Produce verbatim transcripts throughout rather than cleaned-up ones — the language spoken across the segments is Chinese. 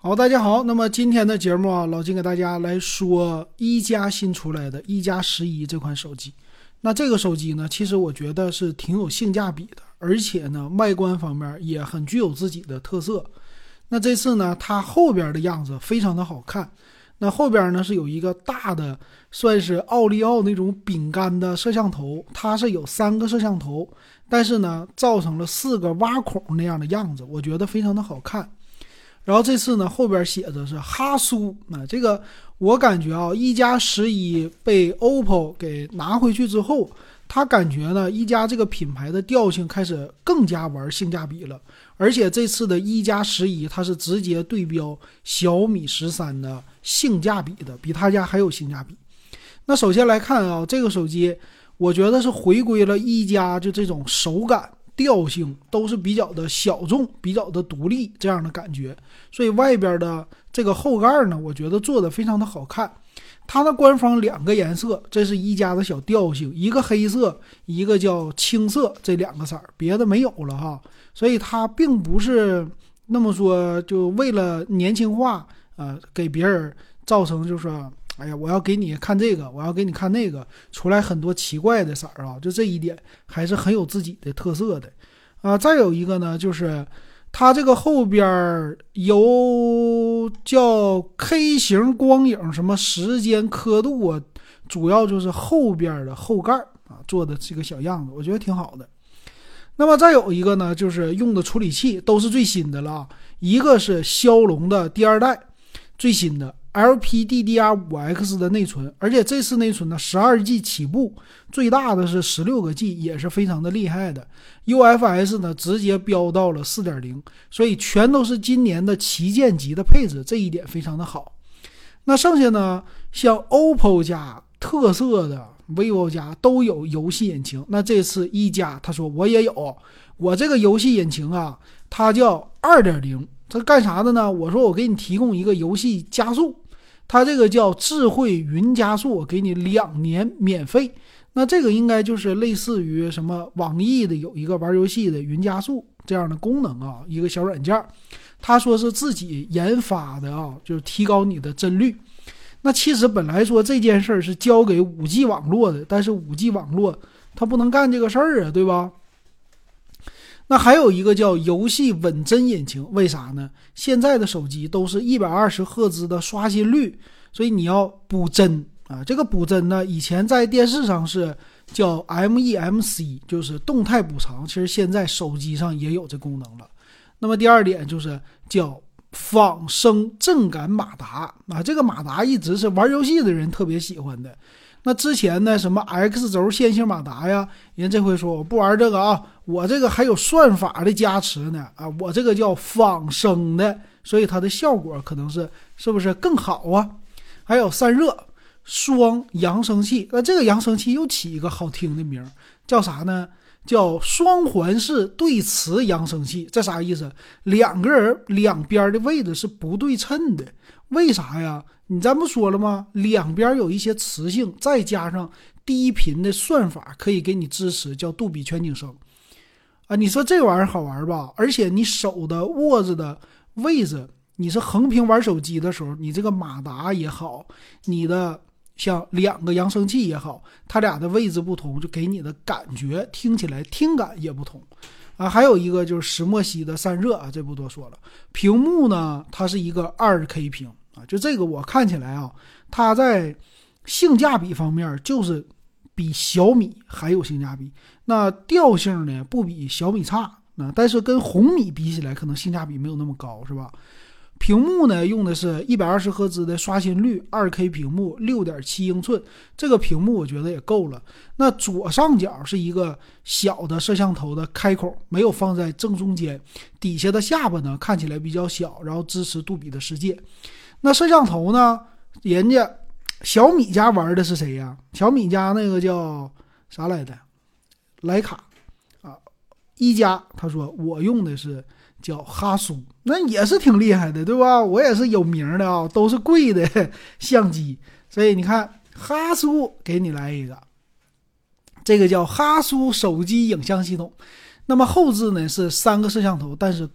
好，大家好。那么今天的节目啊，老金给大家来说一加新出来的一加十一这款手机。那这个手机呢，其实我觉得是挺有性价比的，而且呢，外观方面也很具有自己的特色。那这次呢，它后边的样子非常的好看。那后边呢是有一个大的，算是奥利奥那种饼干的摄像头，它是有三个摄像头，但是呢，造成了四个挖孔那样的样子，我觉得非常的好看。然后这次呢，后边写的是哈苏，那这个我感觉啊，一加十一被 O P P O 给拿回去之后，他感觉呢，一加这个品牌的调性开始更加玩性价比了。而且这次的一加十一，它是直接对标小米十三的性价比的，比他家还有性价比。那首先来看啊，这个手机我觉得是回归了一加就这种手感。调性都是比较的小众，比较的独立这样的感觉，所以外边的这个后盖呢，我觉得做的非常的好看。它的官方两个颜色，这是一加的小调性，一个黑色，一个叫青色，这两个色儿，别的没有了哈。所以它并不是那么说就为了年轻化，呃，给别人造成就是说哎呀，我要给你看这个，我要给你看那个，出来很多奇怪的色儿啊，就这一点还是很有自己的特色的啊。再有一个呢，就是它这个后边有叫 K 型光影什么时间刻度啊，主要就是后边的后盖啊做的这个小样子，我觉得挺好的。那么再有一个呢，就是用的处理器都是最新的了，一个是骁龙的第二代最新的L P D D R 五 X 的内存，而且这次内存呢 十二 G 起步，最大的是十六个 G， 也是非常的厉害的。U F S 呢直接飙到了 四点零， 所以全都是今年的旗舰级的配置，这一点非常的好。那剩下呢，像 O P P O 家特色的 vivo 家都有游戏引擎，那这次一加他说我也有，我这个游戏引擎啊，它叫 二点零， 它干啥的呢？我说我给你提供一个游戏加速，它这个叫智慧云加速，我给你两年免费。那这个应该就是类似于什么网易的有一个玩游戏的云加速这样的功能啊，一个小软件。他说是自己研发的啊，就是提高你的帧率。那其实本来说这件事儿是交给 五 G 网络的，但是 五 G 网络它不能干这个事儿啊，对吧？那还有一个叫游戏稳帧引擎，为啥呢？现在的手机都是一百二十赫兹的刷新率，所以你要补帧啊。这个补帧呢，以前在电视上是叫 M E M C， 就是动态补偿，其实现在手机上也有这功能了。那么第二点就是叫仿生震感马达啊，这个马达一直是玩游戏的人特别喜欢的。那之前呢，什么 X 轴线性马达呀，人这回说我不玩这个啊，我这个还有算法的加持呢啊，我这个叫仿生的，所以它的效果可能是是不是更好啊？还有散热双扬声器，那这个扬声器又起一个好听的名，叫啥呢？叫双环式对磁扬声器。这啥意思？两个人两边的位置是不对称的，为啥呀？你咱不说了吗？两边有一些磁性，再加上低频的算法可以给你支持，叫杜比全景声啊。你说这玩意儿好玩吧？而且你手的握着的位置，你是横屏玩手机的时候，你这个马达也好，你的像两个扬声器也好，它俩的位置不同，就给你的感觉听起来听感也不同啊。还有一个就是石墨烯的散热啊，这不多说了。屏幕呢，它是一个 二 K 屏啊，就这个我看起来啊，它在性价比方面就是比小米还有性价比。那调性呢不比小米差，那但是跟红米比起来可能性价比没有那么高，是吧？屏幕呢用的是一百二十赫兹的刷新率 二 K 屏幕 六点七英寸，这个屏幕我觉得也够了。那左上角是一个小的摄像头的开口，没有放在正中间，底下的下巴呢看起来比较小，然后支持杜比的世界。那摄像头呢，人家小米家玩的是谁呀？小米家那个叫啥来的？徕卡啊。一加他说我用的是叫哈苏，那也是挺厉害的，对吧？我也是有名的啊，都是贵的相机，所以你看哈苏给你来一个，这个叫哈苏手机影像系统。那么后置呢是三个摄像头，但是够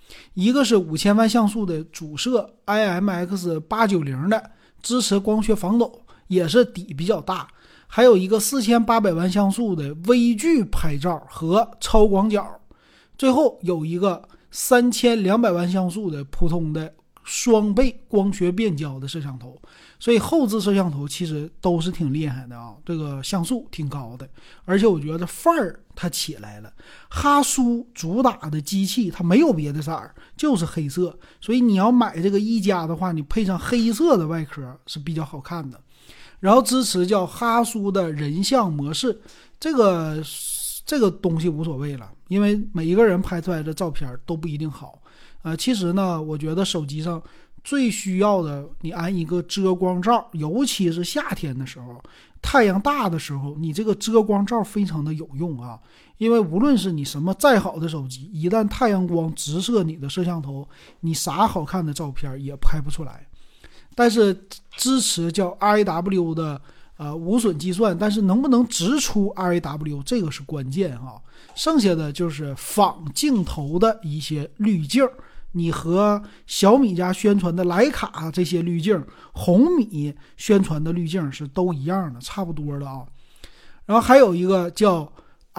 一个是五千万像素的主摄 I M X 八九零 的，支持光学防抖，也是底比较大。还有一个四千八百万像素的微距拍照和超广角。最后有一个三千两百万像素的普通的双倍光学变焦的摄像头。所以后置摄像头其实都是挺厉害的啊，这个像素挺高的，而且我觉得范儿它起来了。哈苏主打的机器它没有别的色儿，就是黑色，所以你要买这个一加的话，你配上黑色的外壳是比较好看的。然后支持叫哈苏的人像模式，这个这个东西无所谓了，因为每一个人拍出来的照片都不一定好。呃，其实呢，我觉得手机上最需要的，你安一个遮光罩，尤其是夏天的时候，太阳大的时候，你这个遮光罩非常的有用啊。因为无论是你什么再好的手机，一旦太阳光直射你的摄像头，你啥好看的照片也拍不出来。但是支持叫 R A W 的呃无损计算，但是能不能直出 R A W 这个是关键啊。剩下的就是仿镜头的一些滤镜，你和小米家宣传的徕卡这些滤镜，红米宣传的滤镜是都一样的，差不多的啊。然后还有一个叫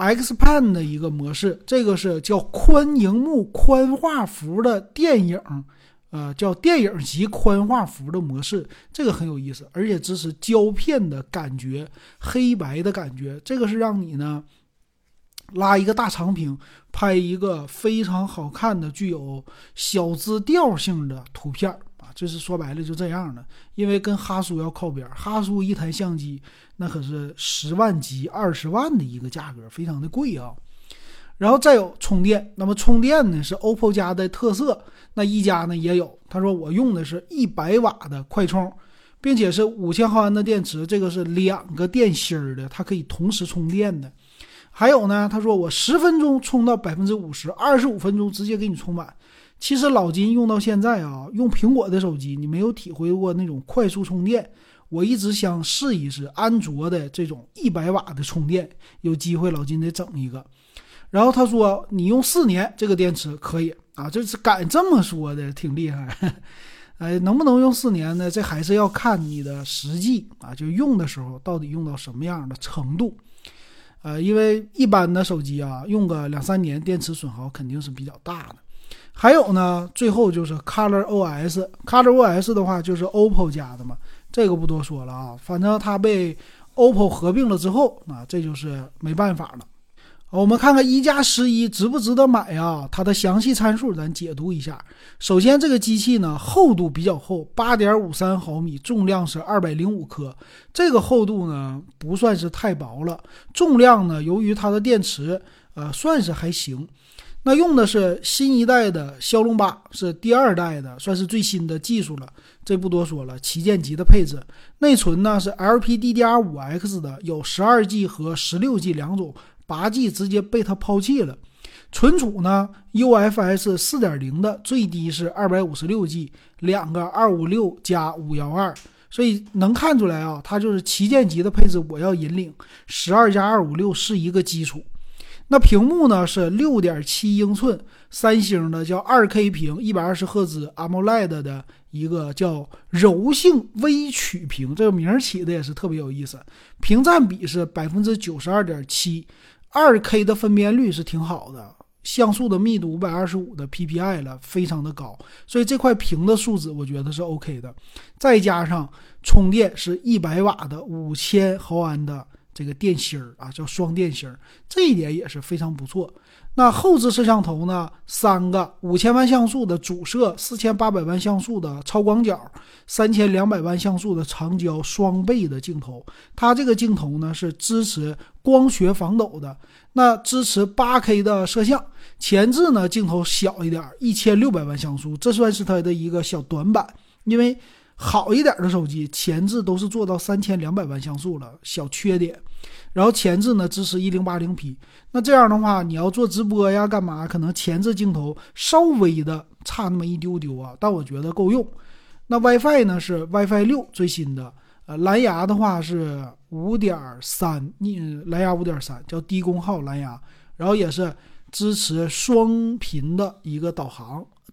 Xpan 的一个模式，这个是叫宽荧幕宽画幅的电影，呃，叫电影级宽画幅的模式，这个很有意思，而且支持胶片的感觉，黑白的感觉，这个是让你呢拉一个大长屏，拍一个非常好看的具有小资调性的图片啊，这是说白了就这样的。因为跟哈苏要靠边，哈苏一台相机那可是十万级二十万的一个价格，非常的贵啊。然后再有充电，那么充电呢是 O P P O 家的特色，那一加呢也有。他说我用的是一百瓦的快充，并且是五千毫安的电池，这个是两个电芯的，它可以同时充电的。还有呢，他说我十分钟充到 百分之五十， 二十五分钟直接给你充满。其实老金用到现在啊，用苹果的手机你没有体会过那种快速充电，我一直想试一试安卓的这种一百瓦的充电，有机会老金得整一个。然后他说你用四年这个电池可以啊，这是敢这么说的，挺厉害。哎，能不能用四年呢？这还是要看你的实际啊，就用的时候到底用到什么样的程度。呃，因为一般的手机啊，用个两三年，电池损耗肯定是比较大的。还有呢，最后就是 Color O S，Color O S 的话就是 O P P O 家的嘛，这个不多说了啊，反正它被 O P P O 合并了之后，啊，这就是没办法了。我们看看一加十一值不值得买啊？它的详细参数咱解读一下。首先这个机器呢，厚度比较厚， 八点五三毫米，重量是二百零五克，这个厚度呢不算是太薄了。重量呢，由于它的电池呃算是还行。那用的是新一代的骁龙八，是第二代的，算是最新的技术了，这不多说了，旗舰级的配置。内存呢是 L P D D R 五 X 的，有 十二 G 和 十六 G 两种，八 G 直接被它抛弃了。存储呢 U F S 四点零 的，最低是 二百五十六 G， 两个二五六加五一二，所以能看出来啊，它就是旗舰级的配置，我要引领十二加二五六是一个基础。那屏幕呢是 六点七英寸，三星的叫 二 K 屏，一百二十赫兹 AMOLED 的一个叫柔性微曲屏，这个名起的也是特别有意思。屏占比是 百分之九十二点七， 二 K 的分辨率是挺好的，像素的密度五百二十五的 P P I 了，非常的高，所以这块屏的素质我觉得是 OK 的。再加上充电是一百瓦的五千毫安的这个电芯儿啊，叫双电芯儿，这一点也是非常不错。那后置摄像头呢，三个五千万像素的主摄，四千八百万像素的超广角，三千两百万像素的长焦双倍的镜头。它这个镜头呢是支持光学防抖的，那支持 八 K 的摄像。前置呢镜头小一点，一千六百万像素，这算是它的一个小短板，因为好一点的手机前置都是做到三千两百万像素了，小缺点。然后前置呢支持 一零八零 P， 那这样的话你要做直播呀干嘛，可能前置镜头稍微的差那么一丢丢啊，但我觉得够用。那 WiFi 呢是 WiFi 六最新的，呃，蓝牙的话是 五点三， 蓝牙 五点三 叫低功耗蓝牙，然后也是支持双频的一个导航，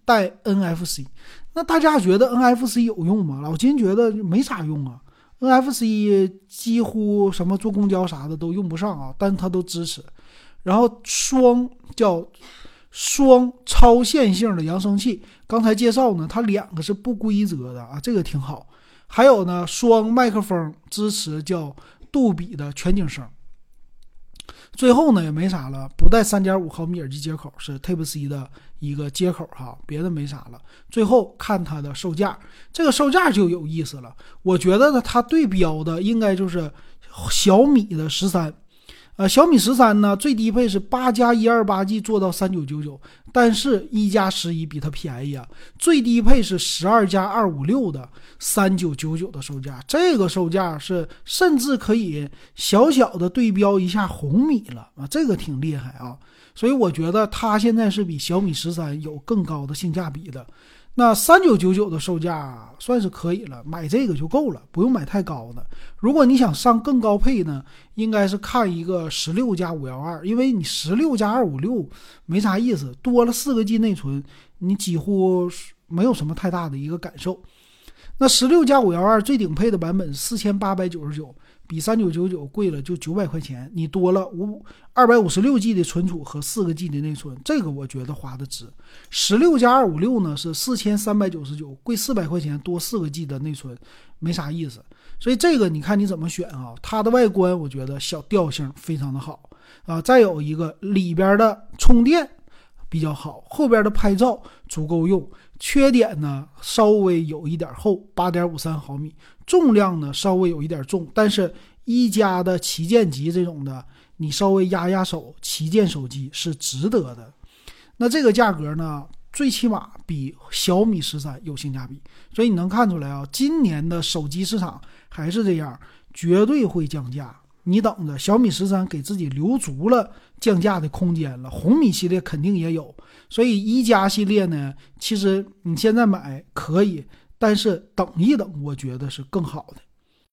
带 N F C。那大家觉得 N F C 有用吗？老金觉得没啥用啊。N F C 几乎什么坐公交啥的都用不上啊，但它都支持。然后双叫双超线性的扬声器，刚才介绍呢，它两个是不规则的啊，这个挺好。还有呢，双麦克风支持叫杜比的全景声。最后呢也没啥了，不带 三点五毫米耳机接口，是 Type C 的一个接口哈，别的没啥了。最后看它的售价，这个售价就有意思了。我觉得呢，它对标的应该就是小米的十三。呃，小米十三呢，最低配是八加一二八 G 做到三九九九，但是一加十一比它便宜啊，最低配是十二加二五六的三九九九的售价，这个售价是甚至可以小小的对标一下红米了啊，这个挺厉害啊，所以我觉得它现在是比小米十三有更高的性价比的。那三九九九的售价算是可以了，买这个就够了，不用买太高的。如果你想上更高配呢，应该是看一个十六加五一二，因为你十六加二五六没啥意思，多了四个 G 内存，你几乎没有什么太大的一个感受。那十六加五一二最顶配的版本四千八百九十九，比三九九九贵了就九百块钱，你多了五二百五十六 G 的存储和四个 G 的内存，这个我觉得花的值。十六加二五六呢是四千三百九十九，贵四百块钱，多四个 G 的内存，没啥意思。所以这个你看你怎么选啊？它的外观我觉得小调性非常的好啊，再有一个里边的充电比较好，后边的拍照足够用。缺点呢稍微有一点厚， 八点五三毫米，重量呢稍微有一点重，但是一加的旗舰级这种的你稍微压压手，旗舰手机是值得的。那这个价格呢最起码比小米十三有性价比，所以你能看出来啊，今年的手机市场还是这样，绝对会降价。你等着，小米十三给自己留足了降价的空间了，红米系列肯定也有，所以一加系列呢，其实你现在买可以，但是等一等，我觉得是更好的。